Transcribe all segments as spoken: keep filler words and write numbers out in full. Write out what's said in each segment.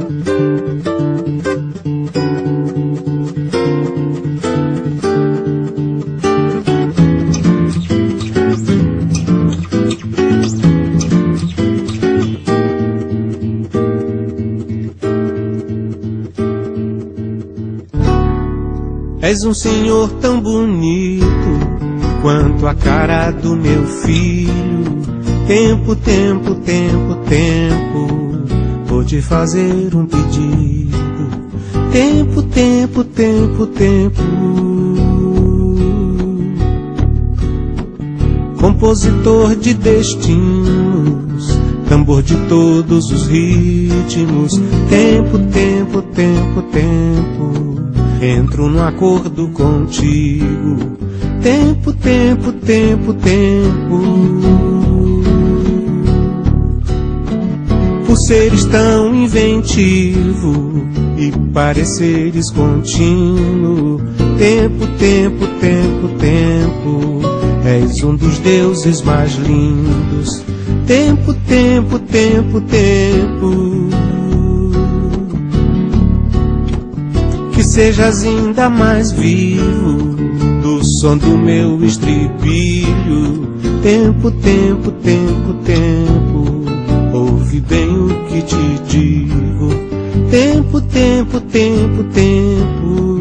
És um senhor tão bonito quanto a cara do meu filho. Tempo, tempo, tempo, tempo, vou te fazer um pedido. Tempo, tempo, tempo, tempo. Compositor de destinos, tambor de todos os ritmos. Tempo, tempo, tempo, tempo, entro num acordo contigo. Tempo, tempo, tempo, tempo. Por seres tão inventivo e pareceres contínuo. Tempo, tempo, tempo, tempo, és um dos deuses mais lindos. Tempo, tempo, tempo, tempo. Que sejas ainda mais vivo do som do meu estribilho. Tempo, tempo, tempo, tempo, ouve bem o que te digo. Tempo, tempo, tempo, tempo.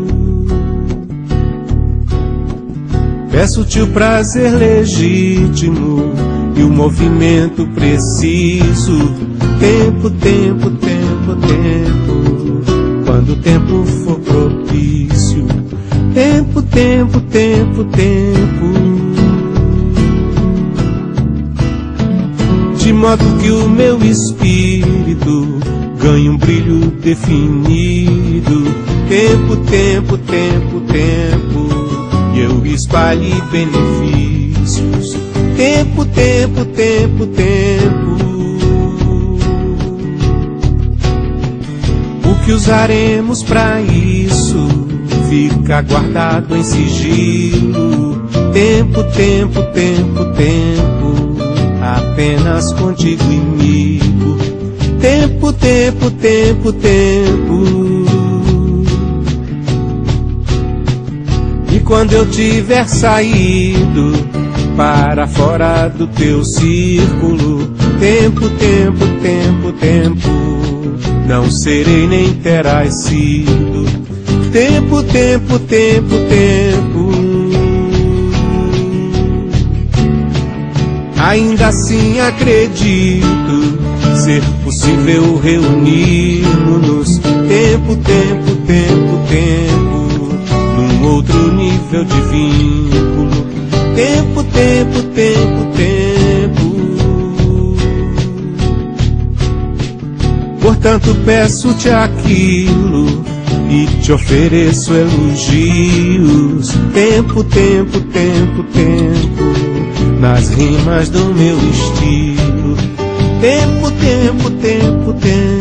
Peço-te o prazer legítimo e o movimento preciso. Tempo, tempo, tempo, tempo, quando o tempo for propício. Tempo, tempo, tempo, tempo. De modo que o meu espírito ganhe um brilho definido. Tempo, tempo, tempo, tempo, e eu espalhe benefícios. Tempo, tempo, tempo, tempo. O que usaremos pra isso fica guardado em sigilo. Tempo, tempo, tempo, tempo, apenas contigo e comigo. Tempo, tempo, tempo, tempo. E quando eu tiver saído para fora do teu círculo. Tempo, tempo, tempo, tempo, não serei nem terás sido. Tempo, tempo, tempo, tempo. Ainda assim acredito ser possível reunirmos-nos. Tempo, tempo, tempo, tempo, num outro nível de vínculo. Tempo, tempo, tempo, tempo. Portanto peço-te aquilo e te ofereço elogios. Tempo, tempo, tempo, tempo, nas rimas do meu estilo. Tempo, tempo, tempo, tempo.